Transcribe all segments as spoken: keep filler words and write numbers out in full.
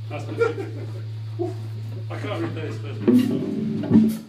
That's perfect. I can't replay this first.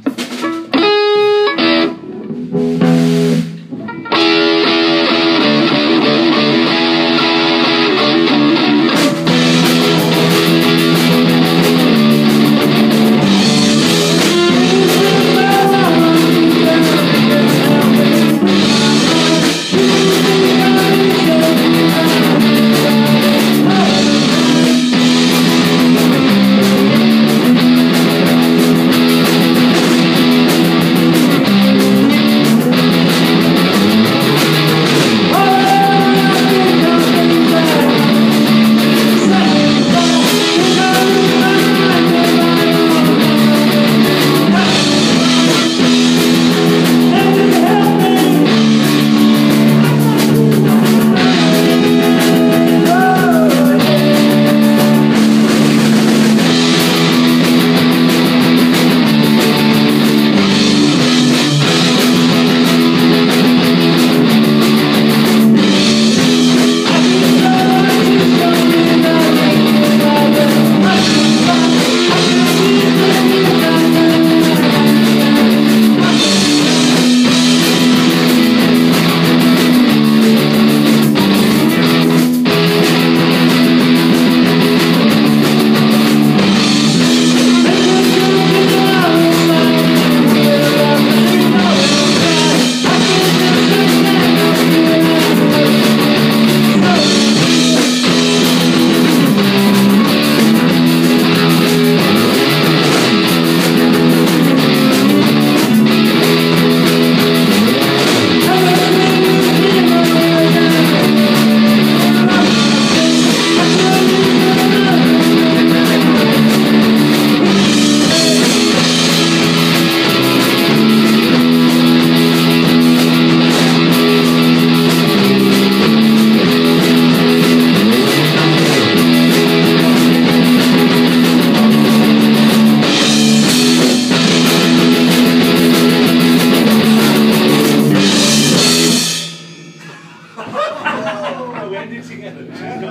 We ended together.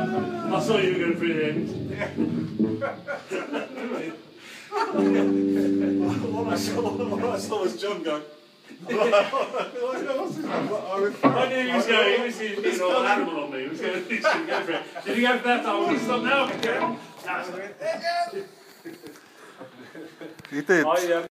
I saw you were going through the end. What I saw, what I saw was John going. I knew he was going, he was being an old animal on me. He was going to go for it. Did he go for that time? Will he stop now? You did. I, um,